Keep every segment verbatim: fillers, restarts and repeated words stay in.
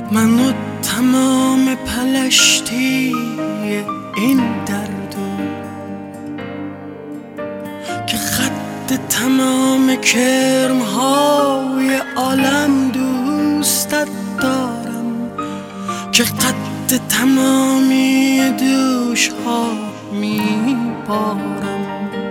من و تمام پلشتی این دردو که خط تمام کرمهای عالم دوستت دارم، که خط تمامی دوشها میبارم،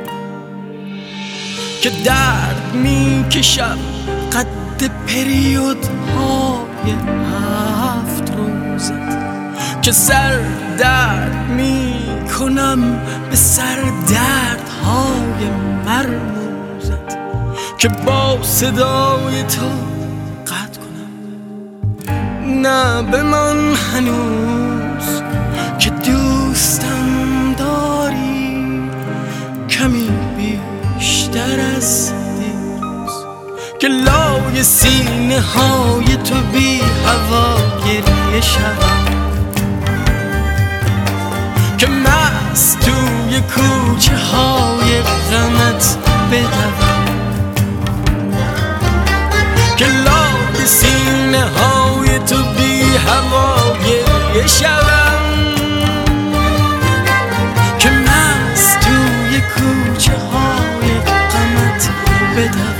که درد میکشم قد پریودهای هفت روزت، که سر درد میکنم به سر دردهای مرموزت، که با صدای تو قطع کنم نه بمان هنوز، که دوستم داری کمی بیشتر از دیروز، که لای سینه های تو بی هوا گریه شدم، که مست توی کوچه های غمت بدوم، که لای سینه های تو بی هوا گریه شدم، که مست توی کوچه های غمت بدوم.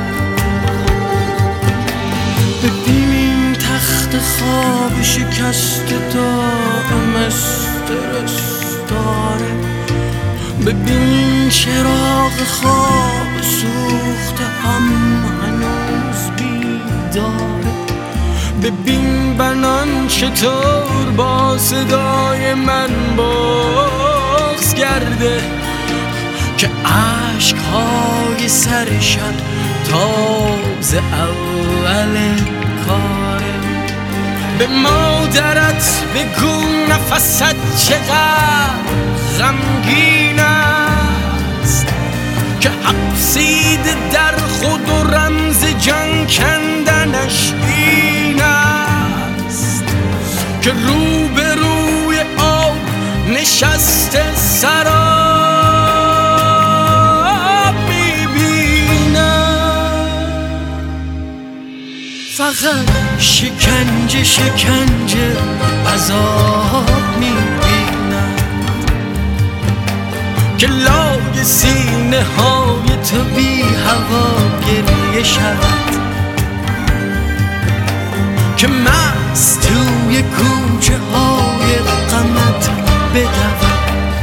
ببین تخت خواب شکست دائم استرس داره، ببین چراغ خواب سوخته هم هنوز بیداره، ببین بنان چطور با صدای من بغض کرده، که عشقهای سرشد تازه اول کاره. به مادرت بگو نفست چقدر غمگین است، که حبسیده در خود و رمز جان کندنش این است، که رو به روی آب نشسته سراب میبینم، فقط شکنجه شکنجه عذاب میبینم، که لای سینه های تو بی هوا گریه شود، که مست توی کوچه های غمت بدوم،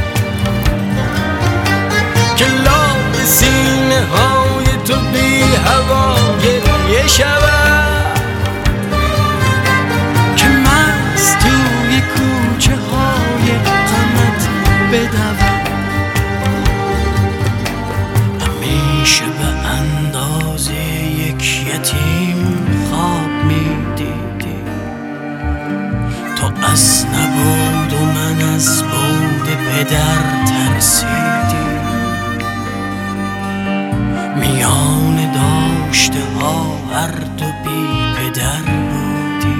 که لای سینه های تو بی هوا گریه شود، که مست توی کوچه های غمت بدوم. همیشه به اندازه یک یتیم خواب میدیدی، تو از نبود و من از بود پدر ترسیدی، میان داشته ها هر دو بی پدر بودی،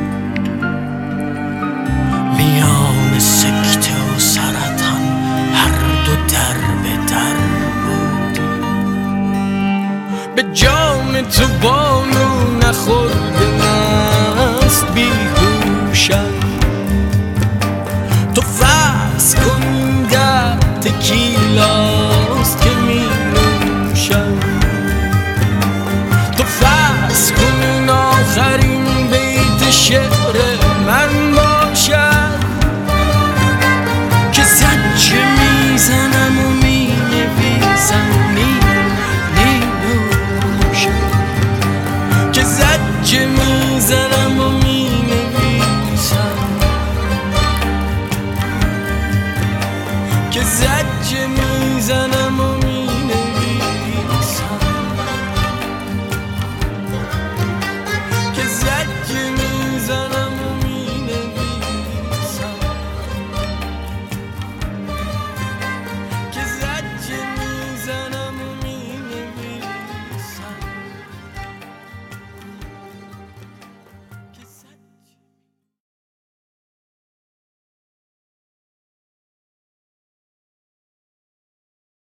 میان سکته و سرطان هر دو در به در بودی، به جام تو بانو نخورده مست بیهوشم، تو فرض کن در تکیلاست که می نوشم، تو فرض کن این آخرین بیت شعر من باشد، که زجه میزنم و می نویسم می نوشم، که زجه می